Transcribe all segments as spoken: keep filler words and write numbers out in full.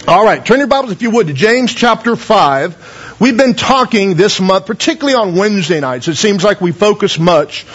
All right, turn your Bibles, if you would, to James chapter five. We've been talking this month, particularly on Wednesday nights. It seems like we focus much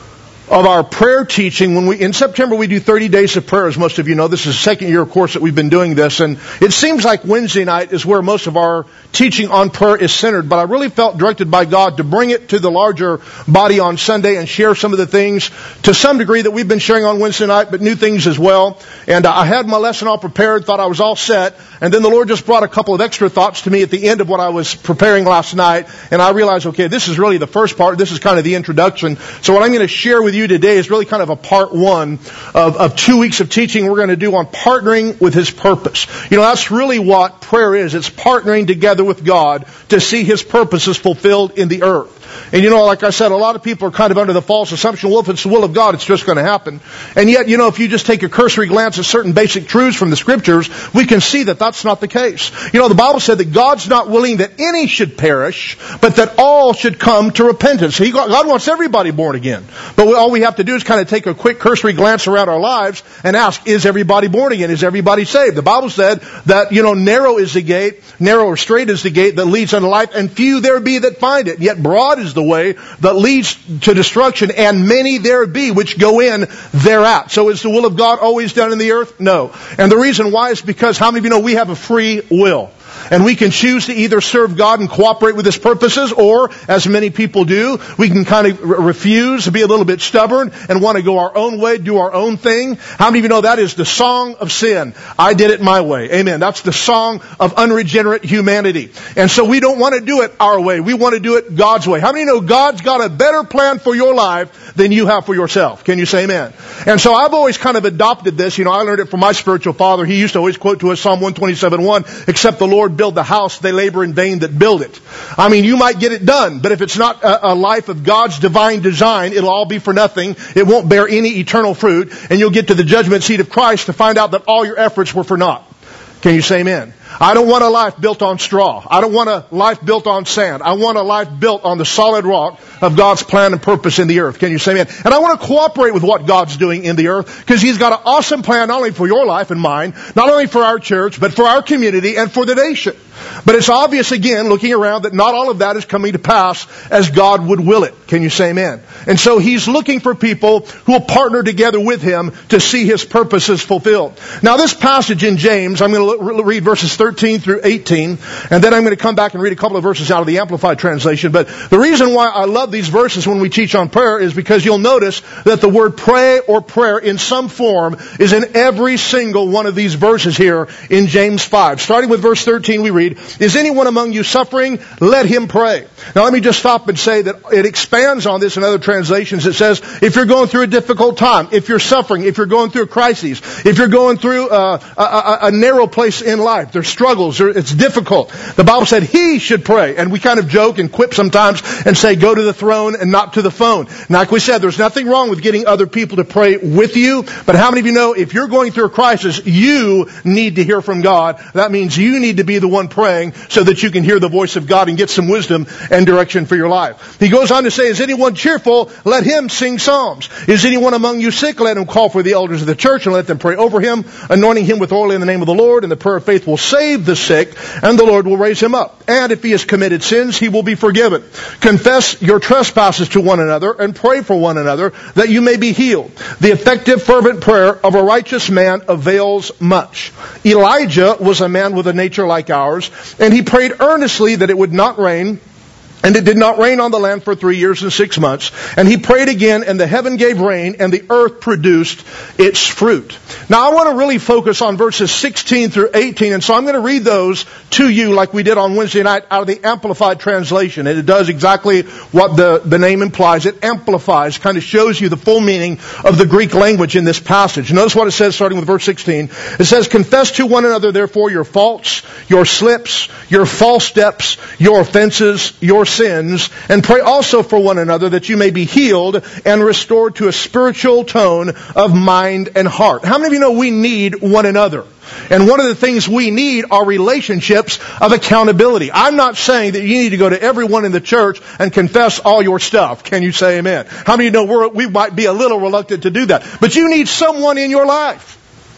of our prayer teaching. When we in September we do thirty days of prayer, as most of you know. This is the second year, of course, that we've been doing this, and it seems like Wednesday night is where most of our teaching on prayer is centered. But I really felt directed by God to bring it to the larger body on Sunday and share some of the things to some degree that we've been sharing on Wednesday night, but new things as well. And I had my lesson all prepared, thought I was all set, and then the Lord just brought a couple of extra thoughts to me at the end of what I was preparing last night, and I realized, okay, this is really the first part. This is kind of the introduction. So what I'm going to share with you today is really kind of a part one of, of two weeks of teaching we're going to do on partnering with His purpose. You know, that's really what prayer is. It's partnering together with God to see His purposes fulfilled in the earth. And you know, like I said, a lot of people are kind of under the false assumption, well, if it's the will of God, it's just going to happen. And yet, you know, if you just take a cursory glance at certain basic truths from the Scriptures, we can see that that's not the case. You know, the Bible said that God's not willing that any should perish, but that all should come to repentance. He, God wants everybody born again. But we, all we have to do is kind of take a quick cursory glance around our lives and ask, is everybody born again? Is everybody saved? The Bible said that, you know, narrow is the gate, narrow or straight is the gate that leads unto life, and few there be that find it. Yet broad is the way that leads to destruction, and many there be which go in thereat. So is the will of God always done in the earth? No. And the reason why is because how many of you know we have a free will? And we can choose to either serve God and cooperate with His purposes, or, as many people do, we can kind of refuse, be a little bit stubborn, and want to go our own way, do our own thing. How many of you know that is the song of sin? I did it my way. Amen. That's the song of unregenerate humanity. And so we don't want to do it our way. We want to do it God's way. How many know God's got a better plan for your life than you have for yourself? Can you say amen? And so I've always kind of adopted this. You know, I learned it from my spiritual father. He used to always quote to us Psalm one twenty-seven one, except the Lord build the house, they labor in vain that build it. I mean, you might get it done, but if it's not a, a life of God's divine design, it'll all be for nothing. It won't bear any eternal fruit, and you'll get to the judgment seat of Christ to find out that all your efforts were for naught. Can you say amen? I don't want a life built on straw. I don't want a life built on sand. I want a life built on the solid rock of God's plan and purpose in the earth. Can you say amen? And I want to cooperate with what God's doing in the earth, because He's got an awesome plan not only for your life and mine, not only for our church, but for our community and for the nation. But it's obvious, again, looking around, that not all of that is coming to pass as God would will it. Can you say amen? And so He's looking for people who will partner together with Him to see His purposes fulfilled. Now, this passage in James, I'm going to read verses thirteen through eighteen, and then I'm going to come back and read a couple of verses out of the Amplified Translation. But the reason why I love these verses when we teach on prayer is because you'll notice that the word pray or prayer in some form is in every single one of these verses here in James five. Starting with verse thirteen, we read, is anyone among you suffering? Let him pray. Now let me just stop and say that it expands on this in other translations. It says, if you're going through a difficult time, if you're suffering, if you're going through a crisis, if you're going through a, a, a narrow place in life, there's struggles, it's difficult. The Bible said he should pray. And we kind of joke and quip sometimes and say, go to the throne and not to the phone. Now, like we said, there's nothing wrong with getting other people to pray with you. But how many of you know if you're going through a crisis, you need to hear from God? That means you need to be the one praying so that you can hear the voice of God and get some wisdom and direction for your life. He goes on to say, is anyone cheerful? Let him sing psalms. Is anyone among you sick? Let him call for the elders of the church and let them pray over him, anointing him with oil in the name of the Lord. And the prayer of faith will save the sick, and the Lord will raise him up. And if he has committed sins, he will be forgiven. Confess your trespasses to one another and pray for one another that you may be healed. The effective, fervent prayer of a righteous man avails much. Elijah was a man with a nature like ours, and he prayed earnestly that it would not rain. And it did not rain on the land for three years and six months. And he prayed again, and the heaven gave rain, and the earth produced its fruit. Now, I want to really focus on verses sixteen through eighteen, and so I'm going to read those to you like we did on Wednesday night out of the Amplified Translation. And it does exactly what the, the name implies. It amplifies, kind of shows you the full meaning of the Greek language in this passage. Notice what it says starting with verse sixteen. It says, confess to one another, therefore, your faults, your slips, your false steps, your offenses, your sins, and pray also for one another that you may be healed and restored to a spiritual tone of mind and heart. How many of you know we need one another? And one of the things we need are relationships of accountability. I'm not saying that you need to go to everyone in the church and confess all your stuff. Can you say amen? How many of you know we're, we might be a little reluctant to do that? But you need someone in your life.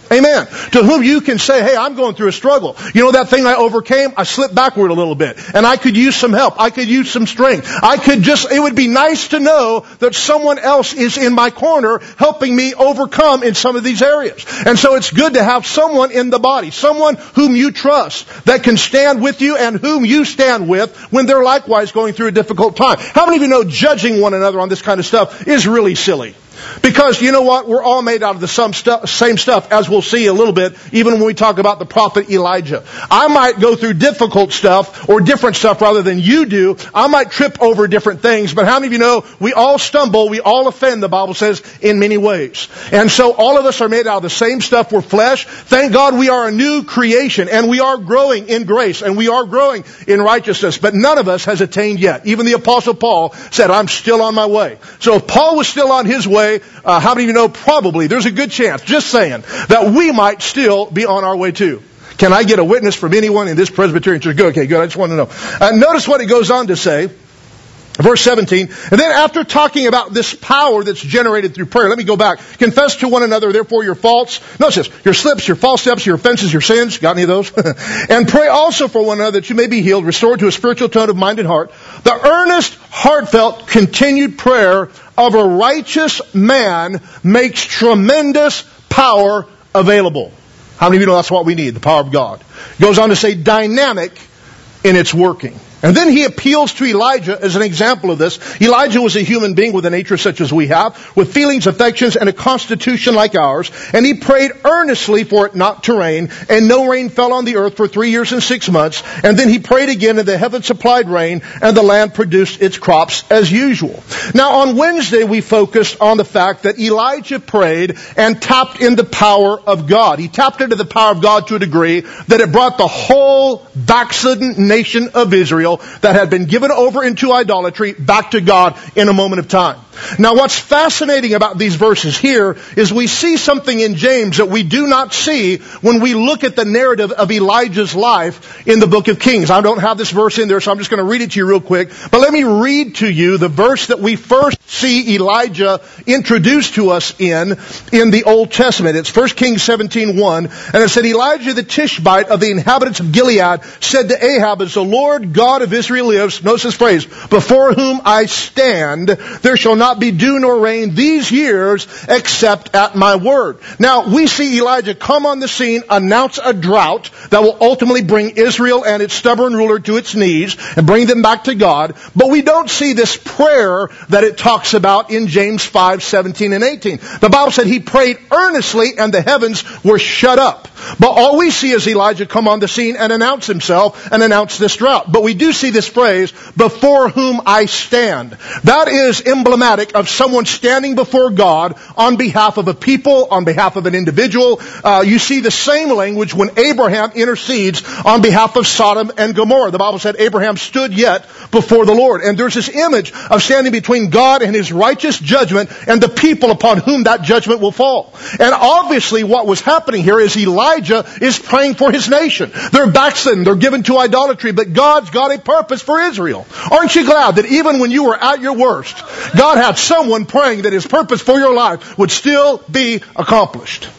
Amen. To whom you can say, hey, I'm going through a struggle. You know that thing I overcame? I slipped backward a little bit. And I could use some help. I could use some strength. I could just, it would be nice to know that someone else is in my corner helping me overcome in some of these areas. And so it's good to have someone in the body, someone whom you trust, that can stand with you and whom you stand with when they're likewise going through a difficult time. How many of you know judging one another on this kind of stuff is really silly? Because you know what? We're all made out of the some stuff, same stuff, as we'll see a little bit, even when we talk about the prophet Elijah. I might go through difficult stuff, or different stuff rather than you do. I might trip over different things, but how many of you know we all stumble, we all offend, the Bible says, in many ways. And so all of us are made out of the same stuff. We're flesh. Thank God we are a new creation, and we are growing in grace, and we are growing in righteousness, but none of us has attained yet. Even the Apostle Paul said, I'm still on my way. So if Paul was still on his way, Uh, how many of you know probably, there's a good chance, just saying, that we might still be on our way too. Can I get a witness from anyone in this Presbyterian church? Good, okay, good, I just want to know. Uh, notice what it goes on to say, verse seventeen, and then after talking about this power that's generated through prayer, let me go back. Confess to one another, therefore, your faults. Notice this, your slips, your false steps, your offenses, your sins. Got any of those? And pray also for one another that you may be healed, restored to a spiritual tone of mind and heart. The earnest, heartfelt, continued prayer of a righteous man makes tremendous power available. How many of you know that's what we need, the power of God? Goes on to say dynamic in its working. And then he appeals to Elijah as an example of this. Elijah was a human being with a nature such as we have, with feelings, affections, and a constitution like ours. And he prayed earnestly for it not to rain. And no rain fell on the earth for three years and six months. And then he prayed again, and the heaven supplied rain, and the land produced its crops as usual. Now on Wednesday we focused on the fact that Elijah prayed and tapped into the power of God. He tapped into the power of God to a degree that it brought the whole backslidden nation of Israel that had been given over into idolatry back to God in a moment of time. Now what's fascinating about these verses here is we see something in James that we do not see when we look at the narrative of Elijah's life in the book of Kings. I don't have this verse in there, so I'm just going to read it to you real quick. But let me read to you the verse that we first see Elijah introduced to us in, in the Old Testament. It's First Kings seventeen one, and it said, Elijah the Tishbite of the inhabitants of Gilead said to Ahab, as the Lord God of Israel lives, notice this phrase, before whom I stand, there shall not be dew nor rain these years except at my word. Now we see Elijah come on the scene, announce a drought that will ultimately bring Israel and its stubborn ruler to its knees and bring them back to God. But we don't see this prayer that it talks about in James five seventeen and eighteen. The Bible said he prayed earnestly and the heavens were shut up. But all we see is Elijah come on the scene and announce himself and announce this drought. But we do see this phrase, before whom I stand. That is emblematic of someone standing before God on behalf of a people, on behalf of an individual. Uh, you see the same language when Abraham intercedes on behalf of Sodom and Gomorrah. The Bible said Abraham stood yet before the Lord. And there's this image of standing between God and his righteous judgment and the people upon whom that judgment will fall. And obviously what was happening here is Elijah is praying for his nation. They're backslidden, they're given to idolatry, but God's got a purpose for Israel. Aren't you glad that even when you were at your worst, God had someone praying that his purpose for your life would still be accomplished?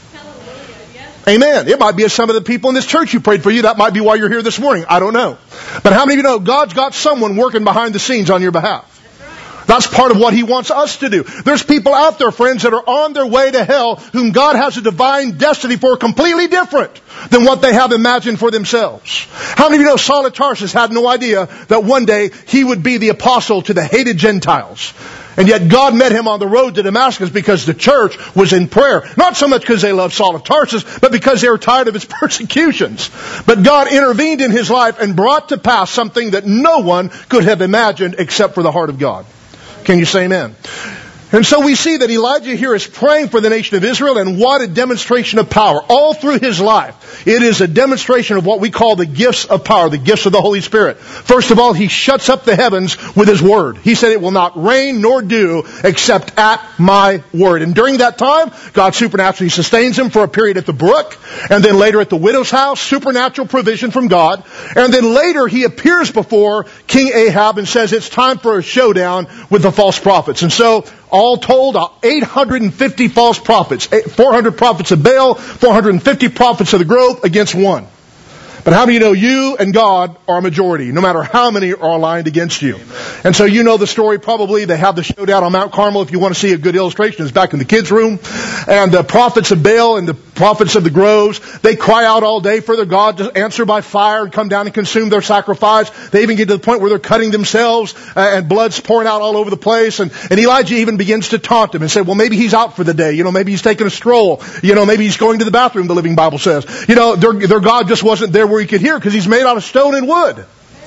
Amen. It might be as some of the people in this church who prayed for you. That might be why you're here this morning. I don't know. But how many of you know God's got someone working behind the scenes on your behalf? That's part of what he wants us to do. There's people out there, friends, that are on their way to hell whom God has a divine destiny for completely different than what they have imagined for themselves. How many of you know Saul of Tarsus had no idea that one day he would be the apostle to the hated Gentiles? And yet God met him on the road to Damascus because the church was in prayer. Not so much because they loved Saul of Tarsus, but because they were tired of his persecutions. But God intervened in his life and brought to pass something that no one could have imagined except for the heart of God. Can you say amen? And so we see that Elijah here is praying for the nation of Israel, and what a demonstration of power. All through his life, it is a demonstration of what we call the gifts of power, the gifts of the Holy Spirit. First of all, he shuts up the heavens with his word. He said it will not rain nor dew except at my word. And during that time, God supernaturally sustains him for a period at the brook, and then later at the widow's house, supernatural provision from God. And then later he appears before King Ahab and says it's time for a showdown with the false prophets. And so all told, eight hundred fifty false prophets, four hundred prophets of Baal, four hundred fifty prophets of the grove against one. But how do you know you and God are a majority, no matter how many are aligned against you? And so you know the story probably. They have the showdown on Mount Carmel. If you want to see a good illustration, it's back in the kids' room. And the prophets of Baal and the prophets of the groves, they cry out all day for their God to answer by fire and come down and consume their sacrifice. They even get to the point where they're cutting themselves uh, and blood's pouring out all over the place. And, and Elijah even begins to taunt them and say, well, maybe he's out for the day. You know, maybe he's taking a stroll. You know, maybe he's going to the bathroom, the Living Bible says. You know, their, their God just wasn't there where he could hear because he's made out of stone and wood.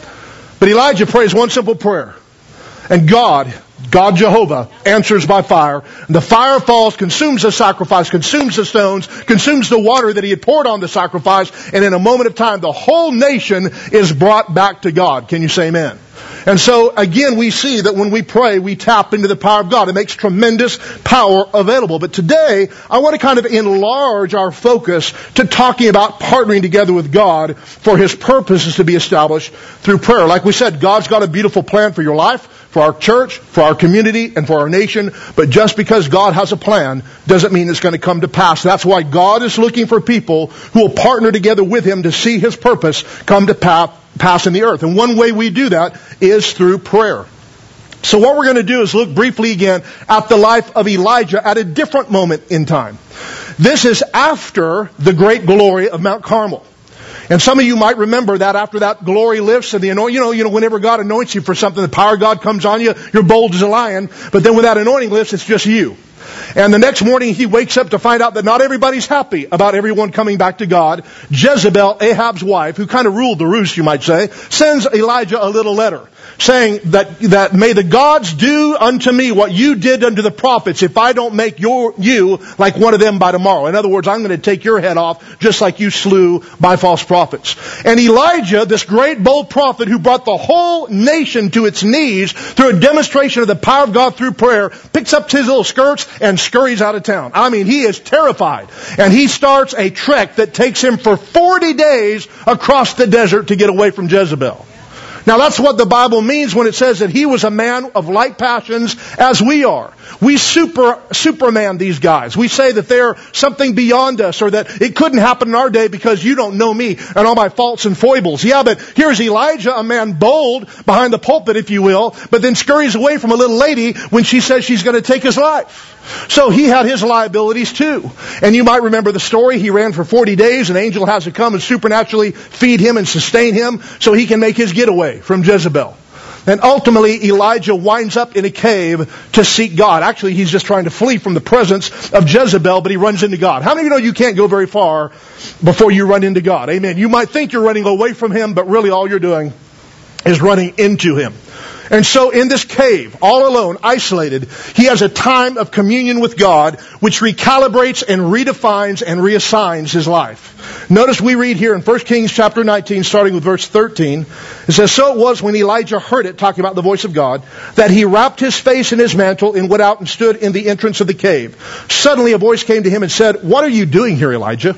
But Elijah prays one simple prayer. And God, God Jehovah, answers by fire. And the fire falls, consumes the sacrifice, consumes the stones, consumes the water that he had poured on the sacrifice. And in a moment of time, the whole nation is brought back to God. Can you say amen? And so, again, we see that when we pray, we tap into the power of God. It makes tremendous power available. But today, I want to kind of enlarge our focus to talking about partnering together with God for His purposes to be established through prayer. Like we said, God's got a beautiful plan for your life, for our church, for our community, and for our nation. But just because God has a plan doesn't mean it's going to come to pass. That's why God is looking for people who will partner together with Him to see His purpose come to pass. pass in the earth. And one way we do that is through prayer. So what we're going to do is look briefly again at the life of Elijah at a different moment in time. This is after the great glory of Mount Carmel. And some of you might remember that after that glory lifts and the anointing, you know, you know, whenever God anoints you for something, the power of God comes on you, you're bold as a lion. But then when that anointing lifts, it's just you. And the next morning he wakes up to find out that not everybody's happy about everyone coming back to God. Jezebel, Ahab's wife, who kind of ruled the roost, you might say, sends Elijah a little letter saying that, that may the gods do unto me what you did unto the prophets if I don't make your, you like one of them by tomorrow. In other words, I'm going to take your head off just like you slew my false prophets. And Elijah, this great bold prophet who brought the whole nation to its knees through a demonstration of the power of God through prayer, picks up his little skirts and scurries out of town. I mean, he is terrified. And he starts a trek that takes him for forty days across the desert to get away from Jezebel. Now that's what the Bible means when it says that he was a man of like passions as we are. We super, superman these guys. We say that they're something beyond us or that it couldn't happen in our day because you don't know me and all my faults and foibles. Yeah, but here's Elijah, a man bold behind the pulpit, if you will, but then scurries away from a little lady when she says she's going to take his life. So he had his liabilities too. And you might remember the story. He ran for forty days. An angel has to come and supernaturally feed him and sustain him so he can make his getaway from Jezebel. And ultimately, Elijah winds up in a cave to seek God. Actually, he's just trying to flee from the presence of Jezebel, but he runs into God. How many of you know you can't go very far before you run into God? Amen. You might think you're running away from Him, but really all you're doing is running into Him. And so in this cave, all alone, isolated, he has a time of communion with God, which recalibrates and redefines and reassigns his life. Notice we read here in First Kings chapter nineteen, starting with verse thirteen. It says, so it was when Elijah heard it, talking about the voice of God, that he wrapped his face in his mantle and went out and stood in the entrance of the cave. Suddenly a voice came to him and said, what are you doing here, Elijah?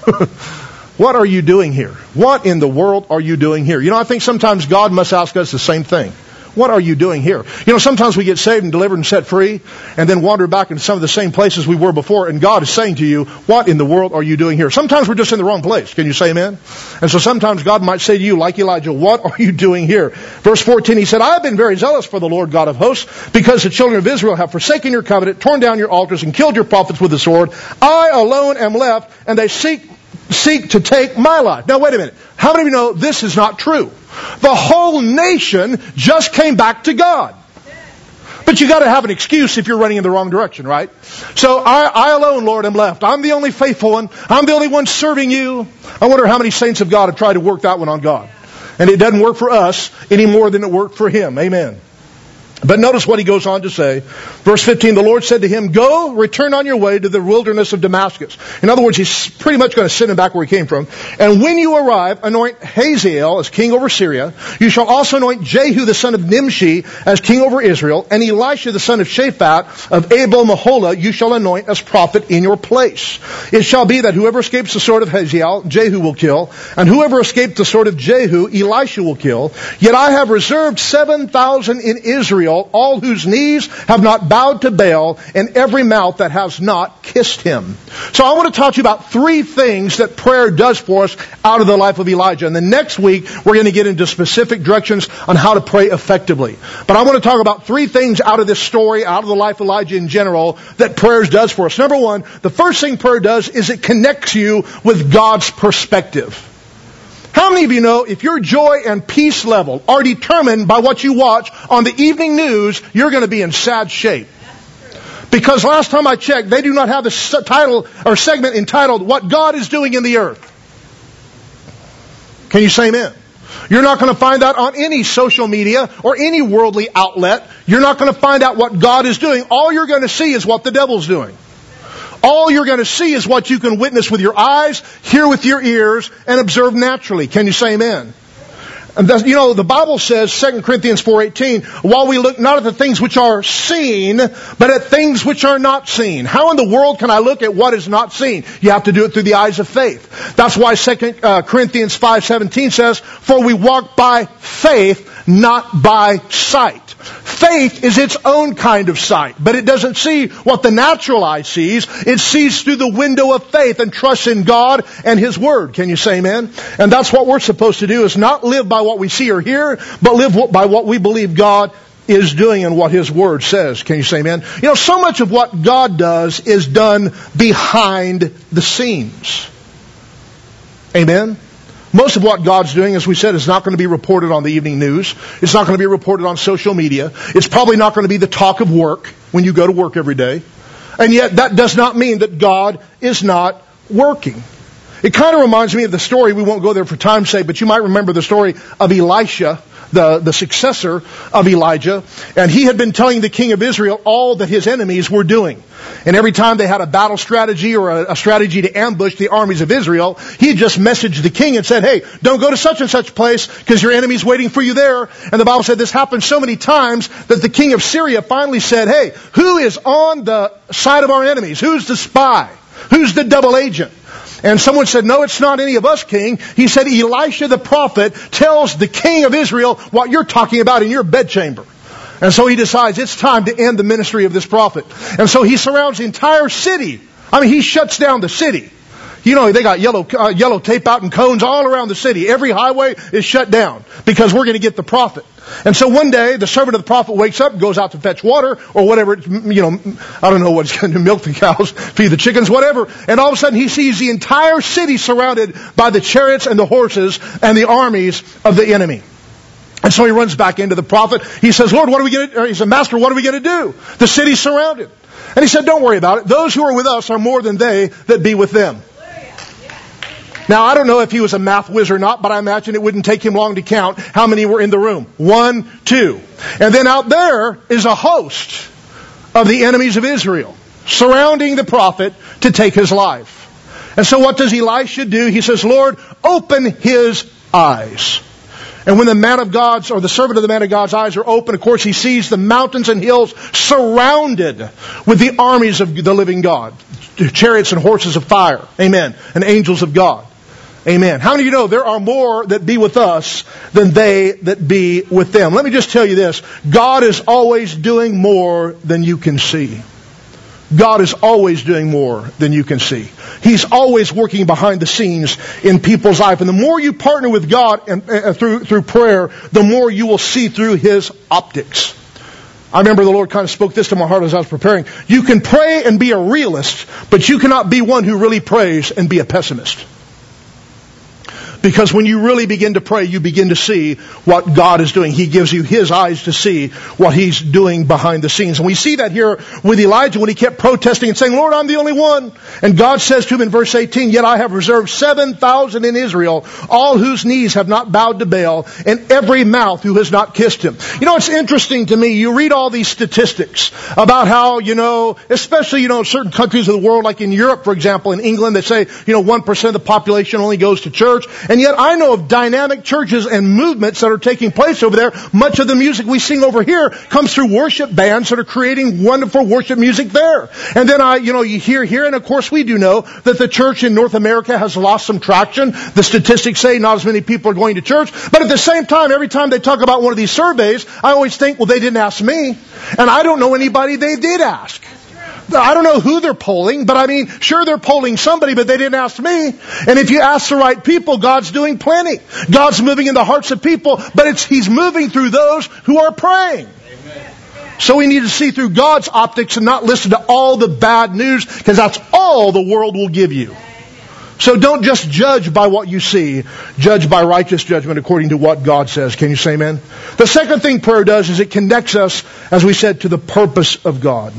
What are you doing here? What in the world are you doing here? You know, I think sometimes God must ask us the same thing. What are you doing here? You know, sometimes we get saved and delivered and set free and then wander back into some of the same places we were before, and God is saying to you, what in the world are you doing here? Sometimes we're just in the wrong place. Can you say amen? And so sometimes God might say to you, like Elijah, what are you doing here? Verse fourteen, he said, I have been very zealous for the Lord God of hosts, because the children of Israel have forsaken your covenant, torn down your altars, and killed your prophets with the sword. I alone am left, and they seek seek to take my life. Now wait a minute. How many of you know this is not true? The whole nation just came back to God. But you got to have an excuse if you're running in the wrong direction, right? So I, I alone, Lord, am left. I'm the only faithful one. I'm the only one serving you. I wonder how many saints of God have tried to work that one on God. And it doesn't work for us any more than it worked for Him. Amen. But notice what he goes on to say. Verse fifteen, the Lord said to him, go, return on your way to the wilderness of Damascus. In other words, he's pretty much going to send him back where he came from. And when you arrive, anoint Hazael as king over Syria. You shall also anoint Jehu the son of Nimshi as king over Israel. And Elisha the son of Shaphat of Abel-Meholah you shall anoint as prophet in your place. It shall be that whoever escapes the sword of Hazael, Jehu will kill. And whoever escaped the sword of Jehu, Elisha will kill. Yet I have reserved seven thousand in Israel Israel, all whose knees have not bowed to Baal, and every mouth that has not kissed him. So I want to talk to you about three things that prayer does for us out of the life of Elijah. And then next week, we're going to get into specific directions on how to pray effectively. But I want to talk about three things out of this story, out of the life of Elijah in general, that prayer does for us. Number one, the first thing prayer does is it connects you with God's perspective. How many of you know if your joy and peace level are determined by what you watch on the evening news, you're going to be in sad shape? Because last time I checked, they do not have the title or segment entitled, What God is Doing in the Earth. Can you say amen? You're not going to find that on any social media or any worldly outlet. You're not going to find out what God is doing. All you're going to see is what the devil's doing. All you're going to see is what you can witness with your eyes, hear with your ears, and observe naturally. Can you say amen? And that's, you know, the Bible says, Second Corinthians four eighteen, while we look not at the things which are seen, but at things which are not seen. How in the world can I look at what is not seen? You have to do it through the eyes of faith. That's why Second Corinthians five seventeen says, for we walk by faith, not by sight. Faith is its own kind of sight, but it doesn't see what the natural eye sees. It sees through the window of faith and trusts in God and His Word. Can you say amen? And that's what we're supposed to do, is not live by what we see or hear, but live by what we believe God is doing and what His Word says. Can you say amen? You know, so much of what God does is done behind the scenes. Amen? Most of what God's doing, as we said, is not going to be reported on the evening news. It's not going to be reported on social media. It's probably not going to be the talk of work when you go to work every day. And yet that does not mean that God is not working. It kind of reminds me of the story, we won't go there for time's sake, but you might remember the story of Elisha, the, the successor of Elijah. And he had been telling the king of Israel all that his enemies were doing. And every time they had a battle strategy or a, a strategy to ambush the armies of Israel, he had just messaged the king and said, hey, don't go to such and such place because your enemy's waiting for you there. And the Bible said this happened so many times that the king of Syria finally said, hey, who is on the side of our enemies? Who's the spy? Who's the double agent? And someone said, no, it's not any of us, king. He said, Elisha the prophet tells the king of Israel what you're talking about in your bedchamber. And so he decides it's time to end the ministry of this prophet. And so he surrounds the entire city. I mean, he shuts down the city. You know, they got yellow uh, yellow tape out and cones all around the city. Every highway is shut down because we're going to get the prophet. And so one day, the servant of the prophet wakes up, goes out to fetch water or whatever, you know, I don't know what he's going to do, milk the cows, feed the chickens, whatever. And all of a sudden he sees the entire city surrounded by the chariots and the horses and the armies of the enemy. And so he runs back into the prophet. He says, Lord, what are we going to, he said, Master, what are we going to do? The city's surrounded. And he said, don't worry about it. Those who are with us are more than they that be with them. Now, I don't know if he was a math whiz or not, but I imagine it wouldn't take him long to count how many were in the room. One, two. And then out there is a host of the enemies of Israel surrounding the prophet to take his life. And so what does Elisha do? He says, Lord, open his eyes. And when the man of God's, or the servant of the man of God's eyes are open, of course he sees the mountains and hills surrounded with the armies of the living God. Chariots and horses of fire. Amen. And angels of God. Amen. How many of you know there are more that be with us than they that be with them? Let me just tell you this. God is always doing more than you can see. God is always doing more than you can see. He's always working behind the scenes in people's life. And the more you partner with God and, uh, through, through prayer, the more you will see through His optics. I remember the Lord kind of spoke this to my heart as I was preparing. You can pray and be a realist, but you cannot be one who really prays and be a pessimist. Because when you really begin to pray, you begin to see what God is doing. He gives you His eyes to see what He's doing behind the scenes. And we see that here with Elijah when he kept protesting and saying, Lord, I'm the only one. And God says to him in verse eighteen, yet I have reserved seven thousand in Israel, all whose knees have not bowed to Baal, and every mouth who has not kissed him. You know, it's interesting to me. You read all these statistics about how, you know, especially, you know, certain countries of the world, like in Europe, for example, in England, they say, you know, one percent of the population only goes to church. And yet I know of dynamic churches and movements that are taking place over there. Much of the music we sing over here comes through worship bands that are creating wonderful worship music there. And then I, you know, you hear here, and of course we do know that the church in North America has lost some traction. The statistics say not as many people are going to church. But at the same time, every time they talk about one of these surveys, I always think, well, they didn't ask me. And I don't know anybody they did ask. I don't know who they're polling, but I mean, sure they're polling somebody, but they didn't ask me. And if you ask the right people, God's doing plenty. God's moving in the hearts of people, but it's He's moving through those who are praying. Amen. So we need to see through God's optics and not listen to all the bad news, because that's all the world will give you. So don't just judge by what you see. Judge by righteous judgment according to what God says. Can you say amen? The second thing prayer does is it connects us, as we said, to the purpose of God.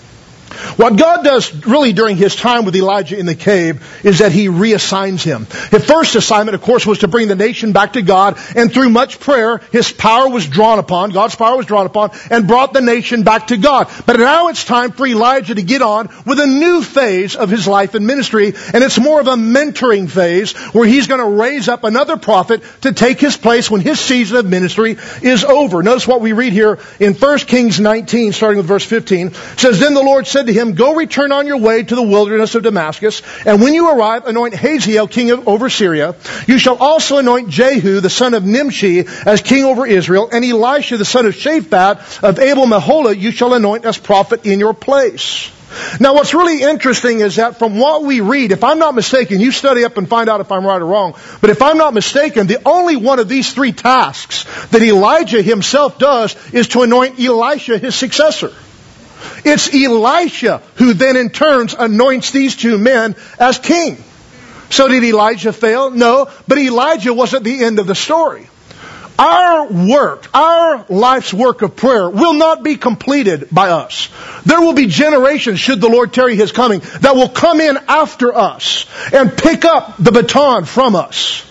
What God does really during His time with Elijah in the cave is that He reassigns him. His first assignment, of course, was to bring the nation back to God. And through much prayer, His power was drawn upon, God's power was drawn upon, and brought the nation back to God. But now it's time for Elijah to get on with a new phase of his life and ministry. And it's more of a mentoring phase where he's going to raise up another prophet to take his place when his season of ministry is over. Notice what we read here in First Kings nineteen, starting with verse fifteen. It says, Then the Lord said to him, Go return on your way to the wilderness of Damascus, and when you arrive, anoint Hazael king of, over Syria. You shall also anoint Jehu, the son of Nimshi, as king over Israel, and Elisha, the son of Shaphat of Abel-Meholah, you shall anoint as prophet in your place. Now what's really interesting is that from what we read, if I'm not mistaken, you study up and find out if I'm right or wrong, but if I'm not mistaken, the only one of these three tasks that Elijah himself does is to anoint Elisha his successor. It's Elisha who then in turn anoints these two men as king. So did Elijah fail? No, but Elijah wasn't the end of the story. Our work, our life's work of prayer will not be completed by us. There will be generations, should the Lord tarry His coming, that will come in after us and pick up the baton from us.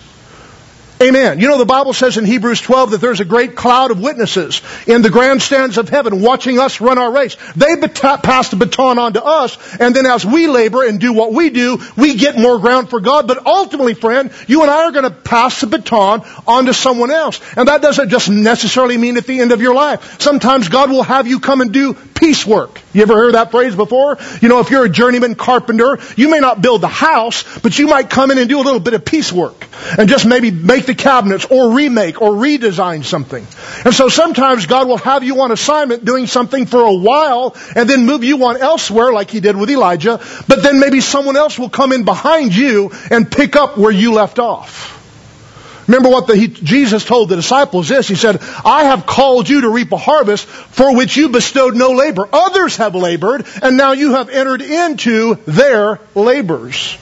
Amen. You know, the Bible says in Hebrews twelve that there's a great cloud of witnesses in the grandstands of heaven watching us run our race. They bat- pass the baton on to us, and then as we labor and do what we do, we get more ground for God. But ultimately, friend, you and I are going to pass the baton on to someone else. And that doesn't just necessarily mean at the end of your life. Sometimes God will have you come and do piecework. You ever heard that phrase before? You know, if you're a journeyman carpenter, you may not build the house, but you might come in and do a little bit of piecework and just maybe make the cabinets or remake or redesign something. And so sometimes God will have you on assignment doing something for a while and then move you on elsewhere like He did with Elijah, but then maybe someone else will come in behind you and pick up where you left off. Remember what the, he, Jesus told the disciples this. He said, I have called you to reap a harvest for which you bestowed no labor. Others have labored, and now you have entered into their labors.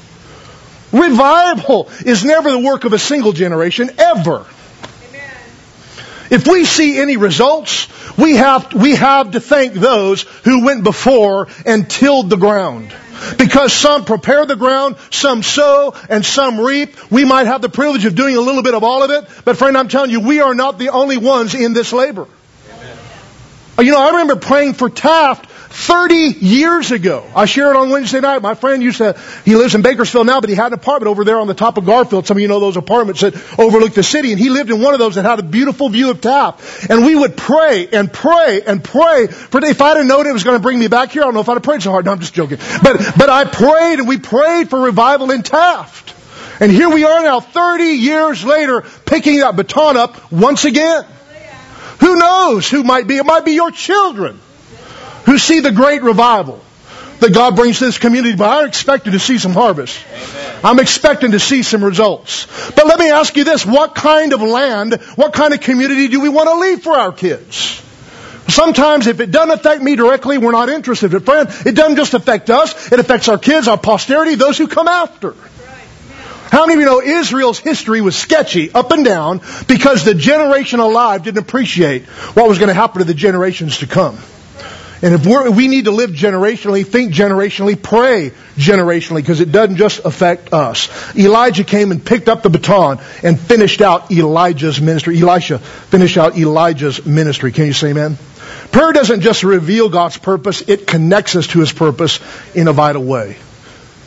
Revival is never the work of a single generation, ever. Amen. If we see any results, we have, we have to thank those who went before and tilled the ground. Because some prepare the ground, some sow, and some reap. We might have the privilege of doing a little bit of all of it. But friend, I'm telling you, we are not the only ones in this labor. Amen. You know, I remember praying for Taft thirty years ago. I shared it on Wednesday night. My friend used to, he lives in Bakersfield now, but he had an apartment over there on the top of Garfield. Some of you know those apartments that overlook the city. And he lived in one of those that had a beautiful view of Taft. And we would pray and pray and pray. For, if I'd have known it was going to bring me back here, I don't know if I'd have prayed so hard. No, I'm just joking. But, but I prayed and we prayed for revival in Taft. And here we are now, thirty years later, picking that baton up once again. Who knows who might be? It might be your children who see the great revival that God brings to this community. But I'm expecting to see some harvest. Amen. I'm expecting to see some results. But let me ask you this. What kind of land, what kind of community do we want to leave for our kids? Sometimes if it doesn't affect me directly, we're not interested. But friend, it doesn't just affect us. It affects our kids, our posterity, those who come after. How many of you know Israel's history was sketchy up and down because the generation alive didn't appreciate what was going to happen to the generations to come? And if we're, we need to live generationally, think generationally, pray generationally, because it doesn't just affect us. Elijah came and picked up the baton and finished out Elijah's ministry. Elisha finished out Elijah's ministry. Can you say amen? Prayer doesn't just reveal God's purpose, it connects us to His purpose in a vital way.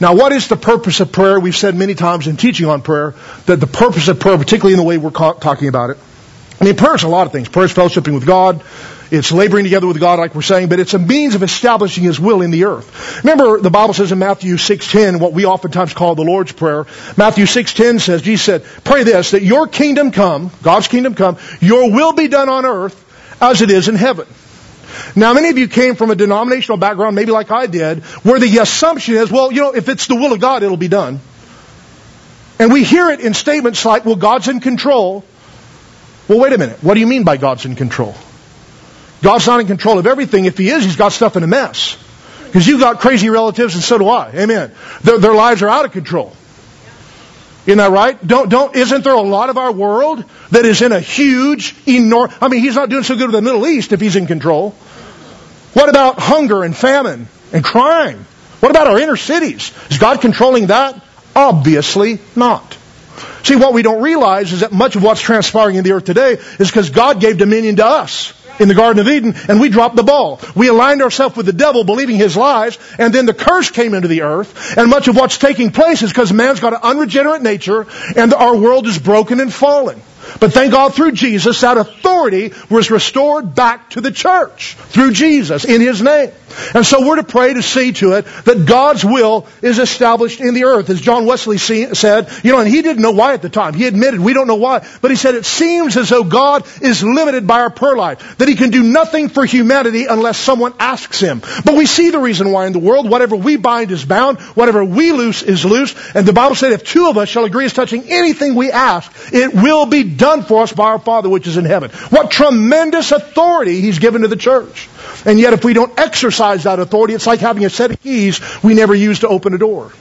Now, what is the purpose of prayer? We've said many times in teaching on prayer that the purpose of prayer, particularly in the way we're talking about it, I mean, prayer is a lot of things. Prayer is fellowshipping with God. It's laboring together with God, like we're saying, but it's a means of establishing His will in the earth. Remember, the Bible says in Matthew six ten, what we oftentimes call the Lord's Prayer. Matthew six ten says, Jesus said, pray this, that your kingdom come, God's kingdom come, your will be done on earth as it is in heaven. Now, many of you came from a denominational background, maybe like I did, where the assumption is, well, you know, if it's the will of God, it'll be done. And we hear it in statements like, well, God's in control. Well, wait a minute. What do you mean by God's in control? God's not in control of everything. If He is, He's got stuff in a mess. Because you've got crazy relatives and so do I. Amen. Their, their lives are out of control. Isn't that right? Don't, don't, isn't there a lot of our world that is in a huge, enormous, I mean, He's not doing so good with the Middle East if He's in control. What about hunger and famine and crime? What about our inner cities? Is God controlling that? Obviously not. See, what we don't realize is that much of what's transpiring in the earth today is because God gave dominion to us in the Garden of Eden, and we dropped the ball. We aligned ourselves with the devil, believing his lies, and then the curse came into the earth, and much of what's taking place is because man's got an unregenerate nature, and our world is broken and fallen. But thank God through Jesus, that authority was restored back to the church through Jesus in His name. And so we're to pray to see to it that God's will is established in the earth. As John Wesley said, you know, and he didn't know why at the time. He admitted, we don't know why. But he said, it seems as though God is limited by our prayer life. That He can do nothing for humanity unless someone asks Him. But we see the reason why in the world. Whatever we bind is bound. Whatever we loose is loose. And the Bible said, if two of us shall agree as touching anything we ask, it will be done for us by our Father which is in heaven. What tremendous authority He's given to the church. And yet if we don't exercise that authority, it's like having a set of keys we never use to open a door.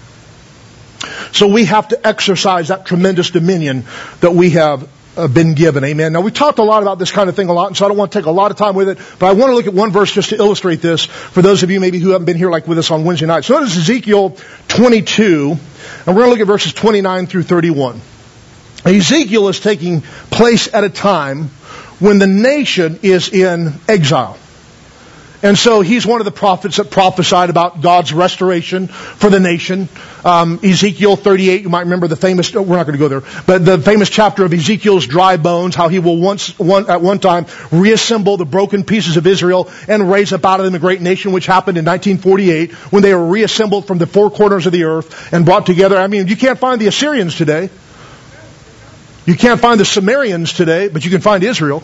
So we have to exercise that tremendous dominion that we have uh, been given. Amen. Now, we talked a lot about this kind of thing a lot, and so I don't want to take a lot of time with it, but I want to look at one verse just to illustrate this for those of you maybe who haven't been here like with us on Wednesday night. So notice Ezekiel twenty-two, and we're going to look at verses twenty-nine through thirty-one. Ezekiel is taking place at a time when the nation is in exile. And so he's one of the prophets that prophesied about God's restoration for the nation. Um, Ezekiel thirty-eight, you might remember the famous, we're not going to go there, but the famous chapter of Ezekiel's dry bones, how he will once, one, at one time reassemble the broken pieces of Israel and raise up out of them a great nation, which happened in nineteen forty-eight when they were reassembled from the four corners of the earth and brought together. I mean, you can't find the Assyrians today. You can't find the Sumerians today, but you can find Israel.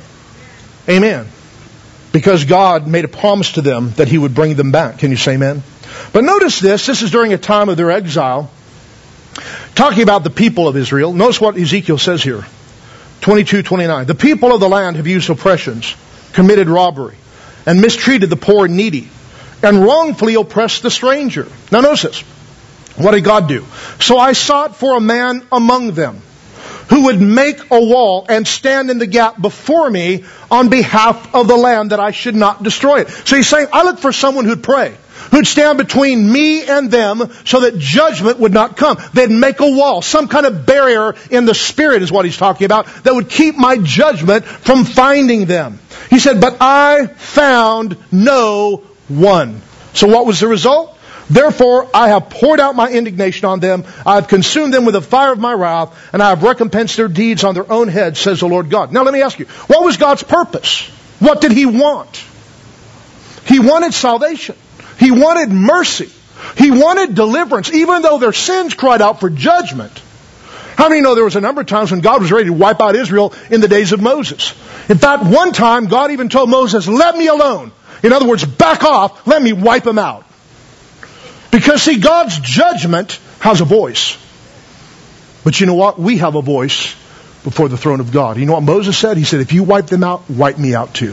Amen. Because God made a promise to them that He would bring them back. Can you say amen? But notice this. This is during a time of their exile. Talking about the people of Israel. Notice what Ezekiel says here. twenty-two twenty-nine. The people of the land have used oppressions, committed robbery, and mistreated the poor and needy, and wrongfully oppressed the stranger. Now notice this. What did God do? So I sought for a man among them who would make a wall and stand in the gap before me on behalf of the land that I should not destroy it. So he's saying, I look for someone who'd pray, who'd stand between me and them so that judgment would not come. They'd make a wall, some kind of barrier in the spirit is what he's talking about, that would keep my judgment from finding them. He said, but I found no one. So what was the result? Therefore, I have poured out my indignation on them. I have consumed them with the fire of my wrath, and I have recompensed their deeds on their own heads, says the Lord God. Now let me ask you, what was God's purpose? What did He want? He wanted salvation. He wanted mercy. He wanted deliverance, even though their sins cried out for judgment. How many know there was a number of times when God was ready to wipe out Israel in the days of Moses? In fact, one time, God even told Moses, let me alone. In other words, back off, let me wipe them out. Because, see, God's judgment has a voice. But you know what? We have a voice before the throne of God. You know what Moses said? He said, if you wipe them out, wipe me out too.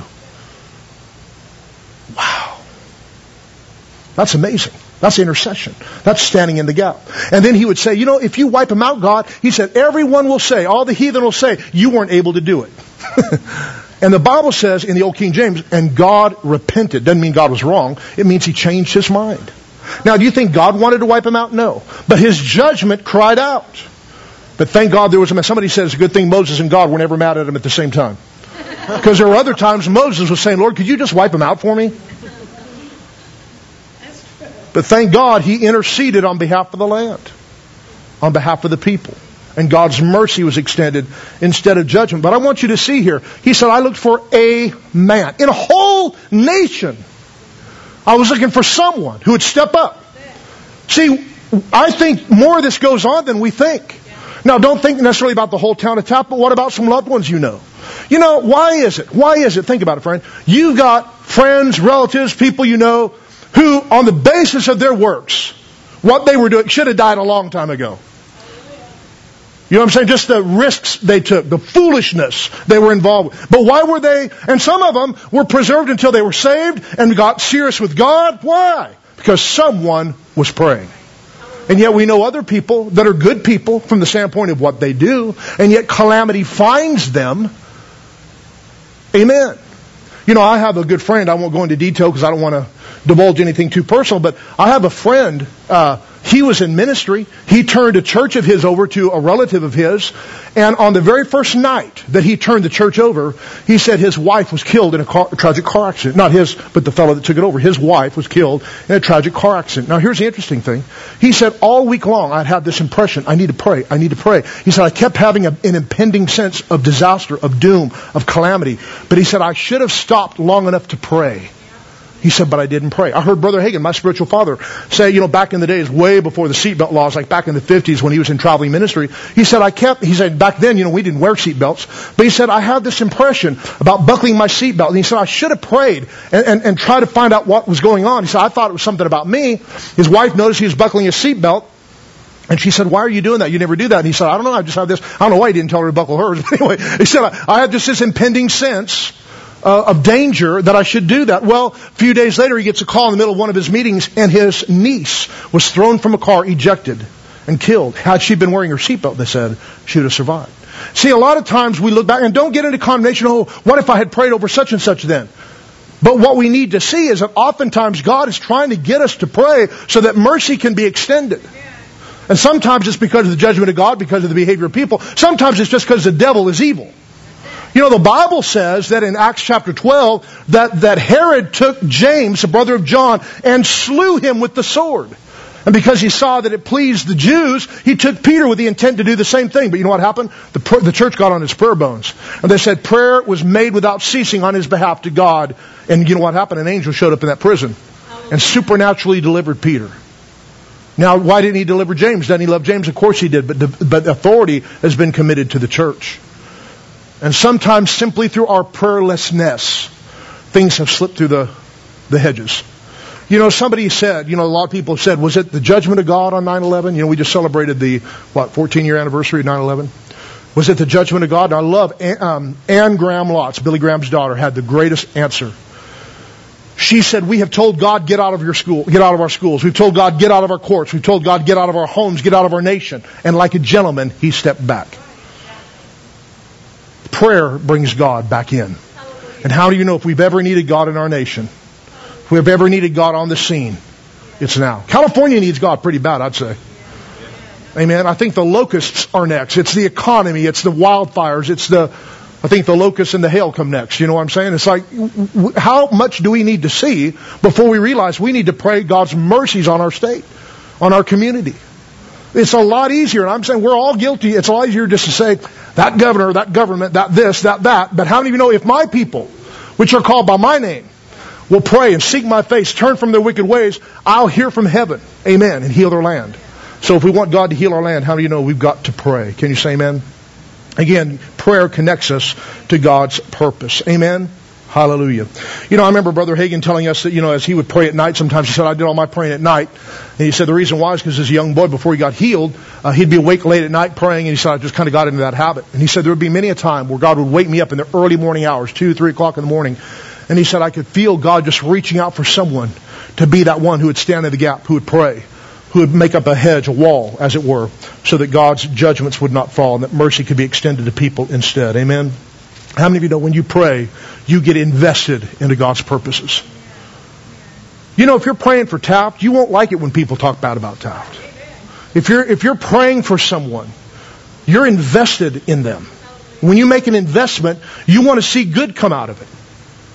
Wow. That's amazing. That's intercession. That's standing in the gap. And then he would say, you know, if you wipe them out, God, he said, everyone will say, all the heathen will say, you weren't able to do it. And the Bible says in the Old King James, and God repented. Doesn't mean God was wrong. It means He changed His mind. Now, do you think God wanted to wipe them out? No. But His judgment cried out. But thank God there was a man. Somebody says it's a good thing Moses and God were never mad at Him at the same time. Because there were other times Moses was saying, Lord, could you just wipe them out for me? But thank God he interceded on behalf of the land, on behalf of the people. And God's mercy was extended instead of judgment. But I want you to see here, he said, I looked for a man. In a whole nation, I was looking for someone who would step up. See, I think more of this goes on than we think. Now, don't think necessarily about the whole town of Taft, but what about some loved ones you know? You know, why is it? Why is it? Think about it, friend. You've got friends, relatives, people you know, who, on the basis of their works, what they were doing, should have died a long time ago. You know what I'm saying? Just the risks they took, the foolishness they were involved with. But why were they, and some of them were preserved until they were saved and got serious with God. Why? Because someone was praying. And yet we know other people that are good people from the standpoint of what they do, and yet calamity finds them. Amen. You know, I have a good friend. I won't go into detail because I don't want to divulge anything too personal, but I have a friend, uh, he was in ministry. He turned a church of his over to a relative of his. And on the very first night that he turned the church over, he said his wife was killed in a, car, a tragic car accident. Not his, but the fellow that took it over. His wife was killed in a tragic car accident. Now here's the interesting thing. He said all week long I'd had this impression, I need to pray, I need to pray. He said I kept having a, an impending sense of disaster, of doom, of calamity. But he said I should have stopped long enough to pray. He said, but I didn't pray. I heard Brother Hagin, my spiritual father, say, you know, back in the days, way before the seatbelt laws, like back in the fifties when he was in traveling ministry, he said, I kept, he said, back then, you know, we didn't wear seatbelts, but he said, I had this impression about buckling my seatbelt. And he said, I should have prayed and, and, and tried to find out what was going on. He said, I thought it was something about me. His wife noticed he was buckling his seatbelt. And she said, why are you doing that? You never do that. And he said, I don't know. I just have this. I don't know why he didn't tell her to buckle hers. But anyway, he said, I, I have just this impending sense Uh, of danger that I should do that. Well, a few days later, he gets a call in the middle of one of his meetings, and his niece was thrown from a car, ejected, and killed. Had she been wearing her seatbelt, they said, she would have survived. See, a lot of times we look back, and don't get into condemnation, oh, what if I had prayed over such and such then? But what we need to see is that oftentimes God is trying to get us to pray so that mercy can be extended. And sometimes it's because of the judgment of God, because of the behavior of people. Sometimes it's just because the devil is evil. You know, the Bible says that in Acts chapter twelve, that, that Herod took James, the brother of John, and slew him with the sword. And because he saw that it pleased the Jews, he took Peter with the intent to do the same thing. But you know what happened? The, the church got on its prayer bones. And they said prayer was made without ceasing on his behalf to God. And you know what happened? An angel showed up in that prison and supernaturally delivered Peter. Now, why didn't he deliver James? Doesn't he love James? Of course he did. But, the, but authority has been committed to the church. And sometimes simply through our prayerlessness, things have slipped through the, the hedges. You know, somebody said, you know, a lot of people have said, was it the judgment of God on nine eleven? You know, we just celebrated the, what, fourteen-year anniversary of nine eleven? Was it the judgment of God? And I love um, Anne Graham Lotz, Billy Graham's daughter, had the greatest answer. She said, we have told God, get out of your school, get out of our schools. We've told God, get out of our courts. We've told God, get out of our homes, get out of our nation. And like a gentleman, he stepped back. Prayer brings God back in. And how do you know if we've ever needed God in our nation? If we've ever needed God on the scene, it's now. California needs God pretty bad, I'd say. Amen. I think the locusts are next. It's the economy. It's the wildfires. It's the, I think the locusts and the hail come next. You know what I'm saying? It's like, how much do we need to see before we realize we need to pray God's mercies on our state, on our community? It's a lot easier, and I'm saying we're all guilty. It's a lot easier just to say, that governor, that government, that this, that that. But how many of you know if my people, which are called by my name, will pray and seek my face, turn from their wicked ways, I'll hear from heaven, amen, and heal their land. So if we want God to heal our land, how do you know we've got to pray? Can you say amen? Again, prayer connects us to God's purpose. Amen? Hallelujah. You know, I remember Brother Hagin telling us that, you know, as he would pray at night, sometimes he said, I did all my praying at night. And he said the reason why is because as a young boy, before he got healed, uh, he'd be awake late at night praying, and he said, I just kind of got into that habit. And he said there would be many a time where God would wake me up in the early morning hours, two, three o'clock in the morning. And he said, I could feel God just reaching out for someone to be that one who would stand in the gap, who would pray, who would make up a hedge, a wall, as it were, so that God's judgments would not fall and that mercy could be extended to people instead. Amen? How many of you know when you pray, you get invested into God's purposes? You know, if you're praying for Taft, you won't like it when people talk bad about Taft. If you're, if you're praying for someone, you're invested in them. When you make an investment, you want to see good come out of it.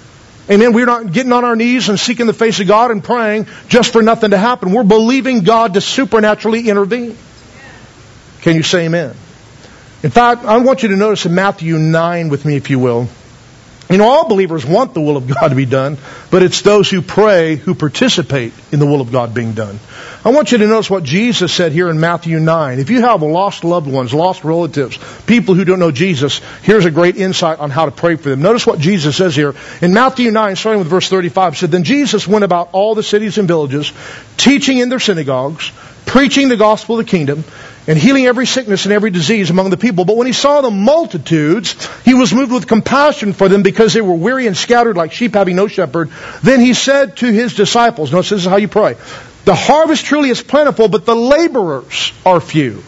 Amen. We're not getting on our knees and seeking the face of God and praying just for nothing to happen. We're believing God to supernaturally intervene. Can you say amen? In fact, I want you to notice in Matthew nine with me, if you will. You know, all believers want the will of God to be done, but it's those who pray who participate in the will of God being done. I want you to notice what Jesus said here in Matthew nine. If you have lost loved ones, lost relatives, people who don't know Jesus, here's a great insight on how to pray for them. Notice what Jesus says here. In Matthew nine, starting with verse thirty-five, it said, Then Jesus went about all the cities and villages, teaching in their synagogues, preaching the gospel of the kingdom, and healing every sickness and every disease among the people. But when he saw the multitudes, he was moved with compassion for them because they were weary and scattered like sheep having no shepherd. Then he said to his disciples, notice this is how you pray, the harvest truly is plentiful, but the laborers are few.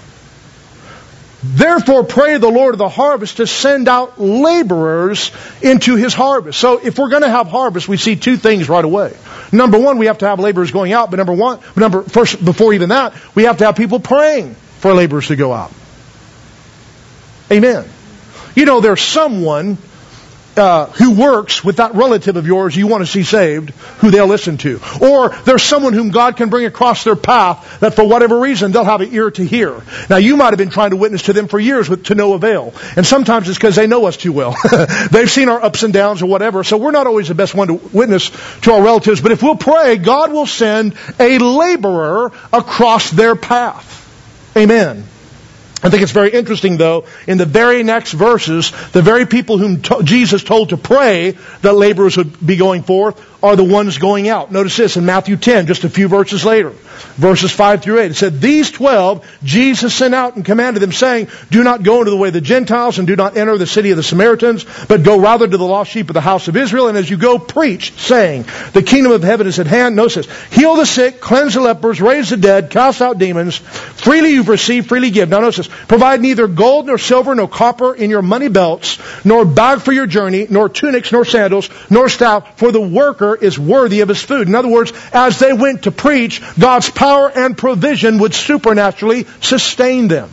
Therefore pray the Lord of the harvest to send out laborers into his harvest. So if we're going to have harvest, we see two things right away. Number one, we have to have laborers going out, but number one, number first, before even that, we have to have people praying for laborers to go out. Amen. You know, there's someone uh, who works with that relative of yours you want to see saved, who they'll listen to. Or there's someone whom God can bring across their path that for whatever reason they'll have an ear to hear. Now you might have been trying to witness to them for years with to no avail. And sometimes it's because they know us too well. They've seen our ups and downs or whatever. So we're not always the best one to witness to our relatives. But if we'll pray, God will send a laborer across their path. Amen. I think it's very interesting, though, in the very next verses, the very people whom to- Jesus told to pray that laborers would be going forth are the ones going out. Notice this in Matthew ten, just a few verses later. Verses five through eight. It said, These twelve Jesus sent out and commanded them, saying, Do not go into the way of the Gentiles, and do not enter the city of the Samaritans, but go rather to the lost sheep of the house of Israel. And as you go, preach, saying, The kingdom of heaven is at hand. Notice this. Heal the sick, cleanse the lepers, raise the dead, cast out demons. Freely you've received, freely give. Now notice this. Provide neither gold nor silver nor copper in your money belts, nor bag for your journey, nor tunics, nor sandals, nor staff, for the worker is worthy of his food. In other words, as they went to preach, God's power and provision would supernaturally sustain them.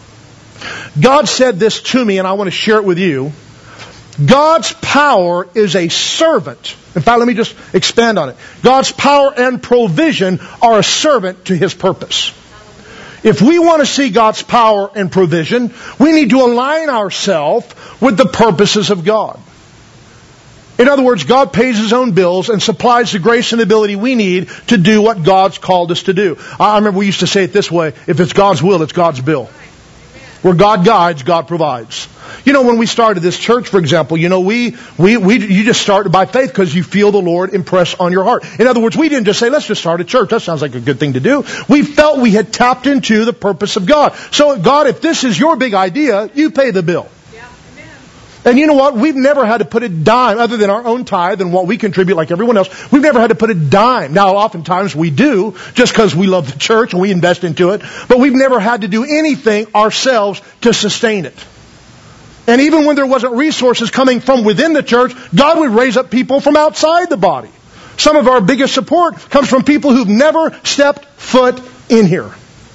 God said this to me, and I want to share it with you. God's power is a servant. In fact, let me just expand on it. God's power and provision are a servant to his purpose. If we want to see God's power and provision, we need to align ourselves with the purposes of God. In other words, God pays his own bills and supplies the grace and ability we need to do what God's called us to do. I remember we used to say it this way, if it's God's will, it's God's bill. Where God guides, God provides. You know, when we started this church, for example, you know, we, we, we, you just started by faith because you feel the Lord impress on your heart. In other words, we didn't just say, let's just start a church. That sounds like a good thing to do. We felt we had tapped into the purpose of God. So God, if this is your big idea, you pay the bill. And you know what? We've never had to put a dime, other than our own tithe and what we contribute like everyone else. We've never had to put a dime. Now, oftentimes we do, just because we love the church and we invest into it. But we've never had to do anything ourselves to sustain it. And even when there wasn't resources coming from within the church, God would raise up people from outside the body. Some of our biggest support comes from people who've never stepped foot in here.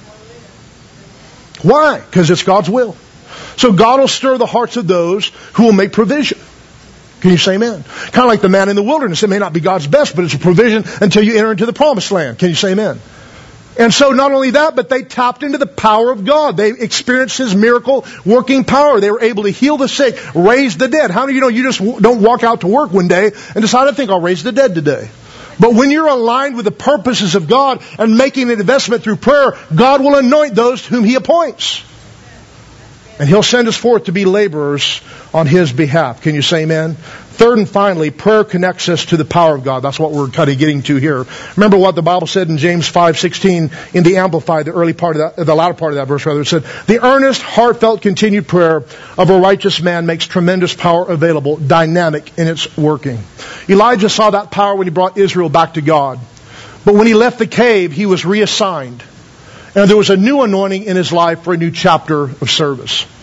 Why? Because it's God's will. So God will stir the hearts of those who will make provision. Can you say amen? Kind of like the man in the wilderness. It may not be God's best, but it's a provision until you enter into the promised land. Can you say amen? And so not only that, but they tapped into the power of God. They experienced his miracle working power. They were able to heal the sick, raise the dead. How do you know you just don't walk out to work one day and decide, I think I'll raise the dead today? But when you're aligned with the purposes of God and making an investment through prayer, God will anoint those whom he appoints. And he'll send us forth to be laborers on his behalf. Can you say amen? Third and finally, prayer connects us to the power of God. That's what we're kind of getting to here. Remember what the Bible said in James five sixteen in the Amplified, the early part of that, the latter part of that verse rather. It said, the earnest, heartfelt, continued prayer of a righteous man makes tremendous power available, dynamic in its working. Elijah saw that power when he brought Israel back to God. But when he left the cave, he was reassigned. And there was a new anointing in his life for a new chapter of service.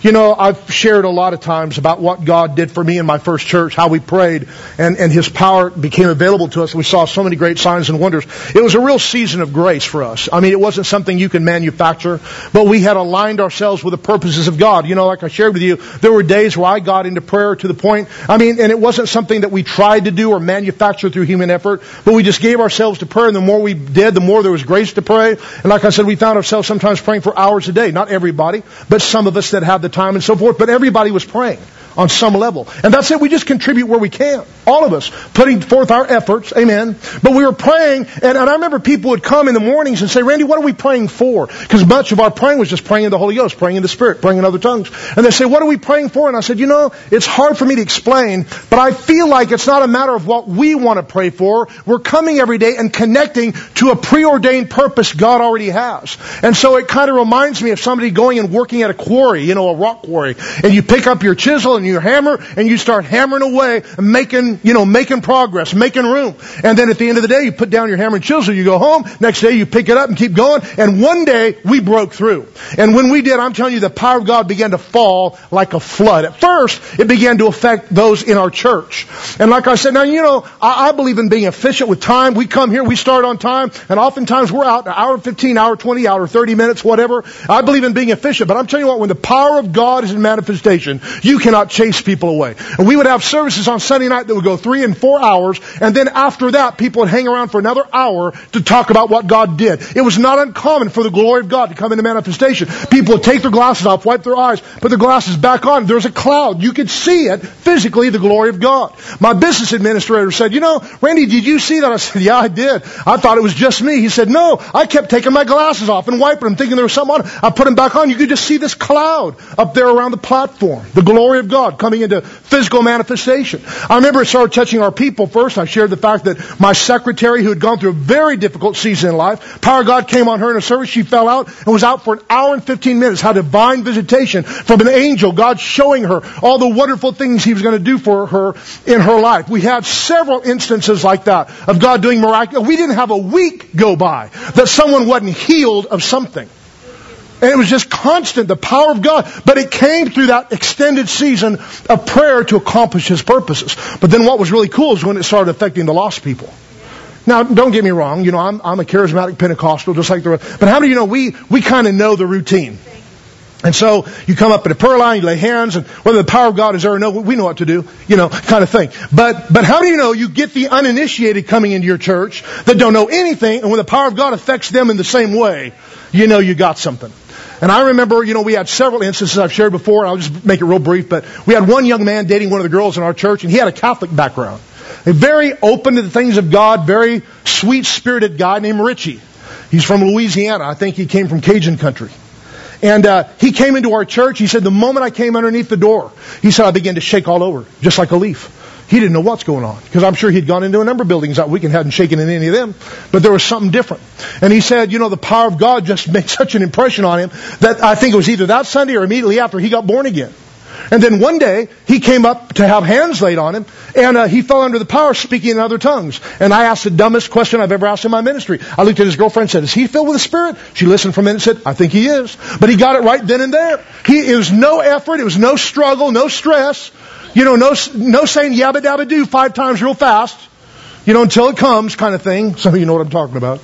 You know, I've shared a lot of times about what God did for me in my first church, how we prayed, and, and His power became available to us. We saw so many great signs and wonders. It was a real season of grace for us. I mean, it wasn't something you can manufacture, but we had aligned ourselves with the purposes of God. You know, like I shared with you, there were days where I got into prayer to the point, I mean, and it wasn't something that we tried to do or manufacture through human effort, but we just gave ourselves to prayer, and the more we did, the more there was grace to pray. And like I said, we found ourselves sometimes praying for hours a day. Not everybody, but some of us that had the time and so forth, but everybody was praying on some level. And that's it. We just contribute where we can. All of us putting forth our efforts. Amen. But we were praying, and, and I remember people would come in the mornings and say, Randy, what are we praying for? Because much of our praying was just praying in the Holy Ghost, praying in the Spirit, praying in other tongues. And they say, what are we praying for? And I said, you know, it's hard for me to explain, but I feel like it's not a matter of what we want to pray for. We're coming every day and connecting to a preordained purpose God already has. And so it kind of reminds me of somebody going and working at a quarry, you know, a rock quarry, and you pick up your chisel and your hammer and you start hammering away and making, you know, making progress, making room. And then at the end of the day, you put down your hammer and chisel, you go home. Next day, you pick it up and keep going. And one day, we broke through. And when we did, I'm telling you, the power of God began to fall like a flood. At first, it began to affect those in our church. And like I said, now, you know, I, I believe in being efficient with time. We come here, we start on time, and oftentimes we're out an hour fifteen, hour twenty, hour thirty minutes, whatever. I believe in being efficient. But I'm telling you what, when the power of God is in manifestation, you cannot chase people away. And we would have services on Sunday night that would go three and four hours, and then after that, people would hang around for another hour to talk about what God did. It was not uncommon for the glory of God to come into manifestation. People would take their glasses off, wipe their eyes, put their glasses back on. There was a cloud. You could see it physically, the glory of God. My business administrator said, you know, Randy, did you see that? I said, yeah, I did. I thought it was just me. He said, no, I kept taking my glasses off and wiping them, thinking there was something on it. I put them back on. You could just see this cloud up there around the platform. The glory of God coming into physical manifestation. I remember it started touching our people first. I shared the fact that my secretary, who had gone through a very difficult season in life, power of God came on her in a service. She fell out and was out for an hour and fifteen minutes. Had divine visitation from an angel. God showing her all the wonderful things He was going to do for her in her life. We had several instances like that of God doing miraculous. We didn't have a week go by that someone wasn't healed of something. And it was just constant, the power of God. But it came through that extended season of prayer to accomplish His purposes. But then what was really cool is when it started affecting the lost people. Now, don't get me wrong. You know, I'm, I'm a charismatic Pentecostal, just like the rest. But how do you know? We, we kind of know the routine. And so you come up in a prayer line, you lay hands, and whether the power of God is there or no, we know what to do, you know, kind of thing. But, but how do you know you get the uninitiated coming into your church that don't know anything, and when the power of God affects them in the same way, you know you got something. And I remember, you know, we had several instances I've shared before. I'll just make it real brief. But we had one young man dating one of the girls in our church, and he had a Catholic background. A very open to the things of God, very sweet-spirited guy named Richie. He's from Louisiana. I think he came from Cajun country. And uh, he came into our church. He said, the moment I came underneath the door, he said, I began to shake all over, just like a leaf. He didn't know what's going on, because I'm sure he'd gone into a number of buildings that week and hadn't shaken in any of them, but there was something different. And he said, you know, the power of God just made such an impression on him that I think it was either that Sunday or immediately after he got born again. And then one day, he came up to have hands laid on him, and uh, he fell under the power speaking in other tongues. And I asked the dumbest question I've ever asked in my ministry. I looked at his girlfriend and said, is he filled with the Spirit? She listened for a minute and said, I think he is. But he got it right then and there. He, it was no effort, it was no struggle, no stress. You know, no, no saying yabba dabba do five times real fast, you know, until it comes kind of thing. Some of you know what I'm talking about.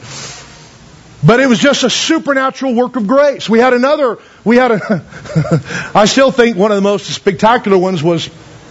But it was just a supernatural work of grace. We had another, we had a, I still think one of the most spectacular ones was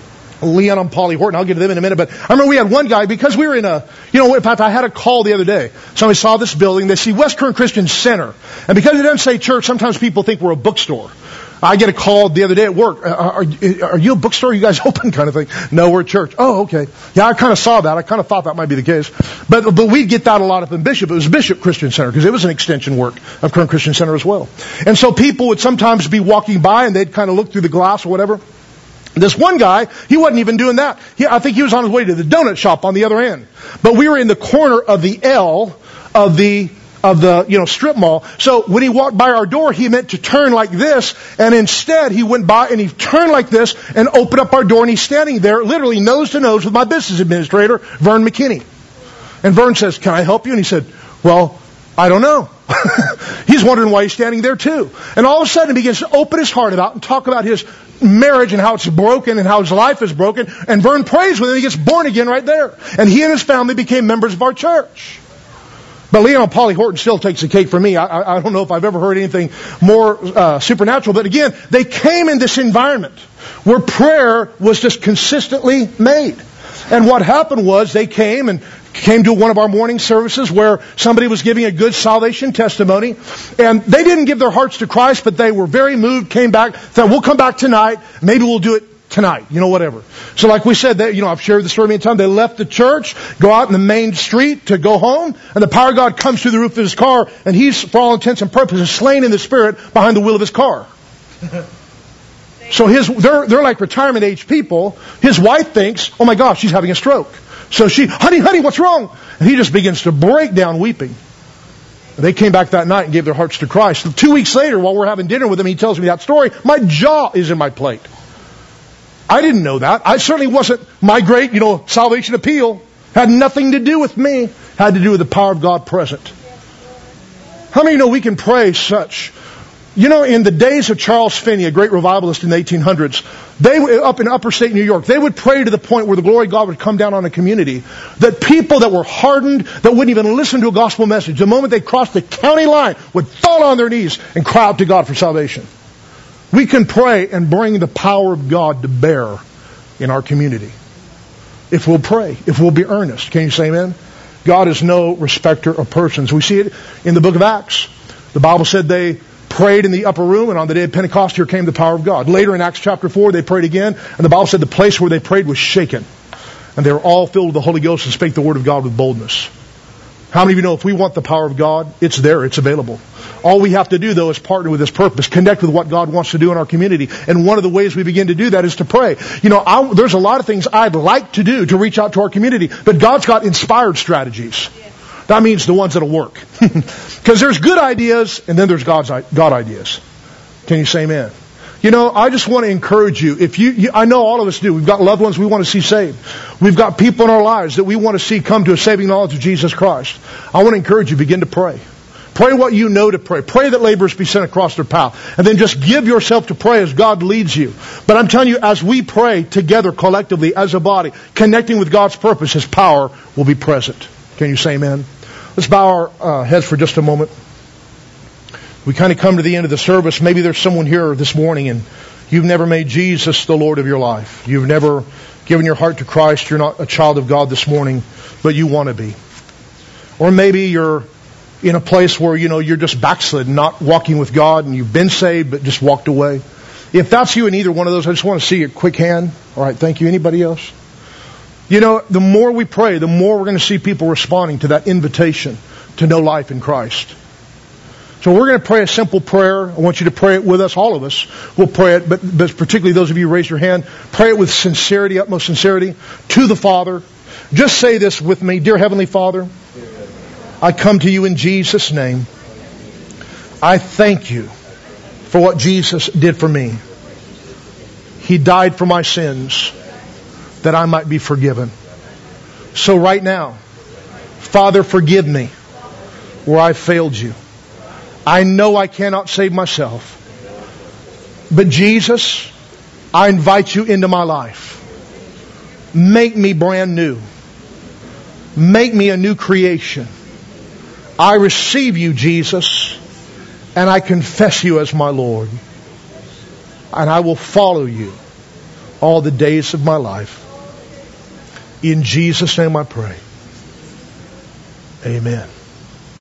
Leon and Polly Horton. I'll get to them in a minute. But I remember we had one guy, because we were in a, you know, in fact, I had a call the other day. Somebody saw this building. They see West Kern Christian Center. And because it doesn't say church, sometimes people think we're a bookstore. I get a call the other day at work. Are, are you a bookstore? Are you guys open? Kind of thing. No, we're a church. Oh, okay. Yeah, I kind of saw that. I kind of thought that might be the case. But but we'd get that a lot up in Bishop. It was Bishop Christian Center, because it was an extension work of Kern Christian Center as well. And so people would sometimes be walking by and they'd kind of look through the glass or whatever. This one guy, he wasn't even doing that. He, I think he was on his way to the donut shop on the other end. But we were in the corner of the L of the of the, you know, strip mall. So when he walked by our door, he meant to turn like this, and instead he went by and he turned like this and opened up our door, and he's standing there literally nose to nose with my business administrator, Vern McKinney. And Vern says, can I help you? And he said, well, I don't know. He's wondering why he's standing there too. And all of a sudden he begins to open his heart about and talk about his marriage and how it's broken and how his life is broken. And Vern prays with him. He gets born again right there. And he and his family became members of our church. But Leon Polly Horton still takes the cake for me. I, I, I don't know if I've ever heard anything more uh, supernatural. But again, they came in this environment where prayer was just consistently made. And what happened was they came and came to one of our morning services where somebody was giving a good salvation testimony. And they didn't give their hearts to Christ, but they were very moved, came back, thought, we'll come back tonight. Maybe we'll do it tonight, you know, whatever. So like we said, they, you know, I've shared the story many times. They left the church, go out in the main street to go home, and the power of God comes through the roof of his car, and he's, for all intents and purposes, slain in the spirit behind the wheel of his car. So his, they're, they're like retirement age people. His wife thinks, oh my gosh, she's having a stroke. So she, honey, honey, what's wrong? And he just begins to break down weeping. They came back that night and gave their hearts to Christ. So two weeks later, while we're having dinner with him, he tells me that story. My jaw is in my plate. I didn't know that. I certainly wasn't my great, you know, salvation appeal. Had nothing to do with me. Had to do with the power of God present. How many know we can pray such? You know, in the days of Charles Finney, a great revivalist in the eighteen hundreds, they were up in upper state New York. They would pray to the point where the glory of God would come down on a community. That people that were hardened, that wouldn't even listen to a gospel message, the moment they crossed the county line, would fall on their knees and cry out to God for salvation. We can pray and bring the power of God to bear in our community. If we'll pray, if we'll be earnest. Can you say amen? God is no respecter of persons. We see it in the book of Acts. The Bible said they prayed in the upper room, and on the day of Pentecost here came the power of God. Later in Acts chapter four, they prayed again, and the Bible said the place where they prayed was shaken. And they were all filled with the Holy Ghost and spake the word of God with boldness. How many of you know if we want the power of God, it's there, it's available. All we have to do, though, is partner with His purpose, connect with what God wants to do in our community. And one of the ways we begin to do that is to pray. You know, I, there's a lot of things I'd like to do to reach out to our community, but God's got inspired strategies. That means the ones that'll work. Because there's good ideas, and then there's God's God ideas. Can you say amen? You know, I just want to encourage you. If you, you, I know all of us do. We've got loved ones we want to see saved. We've got people in our lives that we want to see come to a saving knowledge of Jesus Christ. I want to encourage you, begin to pray. Pray what you know to pray. Pray that laborers be sent across their path. And then just give yourself to pray as God leads you. But I'm telling you, as we pray together collectively as a body, connecting with God's purpose, His power will be present. Can you say amen? Let's bow our uh, heads for just a moment. We kind of come to the end of the service. Maybe there's someone here this morning and you've never made Jesus the Lord of your life. You've never given your heart to Christ. You're not a child of God this morning, but you want to be. Or maybe you're in a place where, you know, you're just backslidden, not walking with God, and you've been saved but just walked away. If that's you in either one of those, I just want to see a quick hand. All right, thank you. Anybody else? You know, the more we pray, the more we're going to see people responding to that invitation to know life in Christ. So we're going to pray a simple prayer. I want you to pray it with us, all of us. We'll pray it, but, but particularly those of you who raise your hand, pray it with sincerity, utmost sincerity, to the Father. Just say this with me. Dear Heavenly Father, I come to you in Jesus' name. I thank you for what Jesus did for me. He died for my sins that I might be forgiven. So right now, Father, forgive me where I failed you. I know I cannot save myself. But Jesus, I invite you into my life. Make me brand new. Make me a new creation. I receive you, Jesus, and I confess you as my Lord. And I will follow you all the days of my life. In Jesus' name I pray. Amen.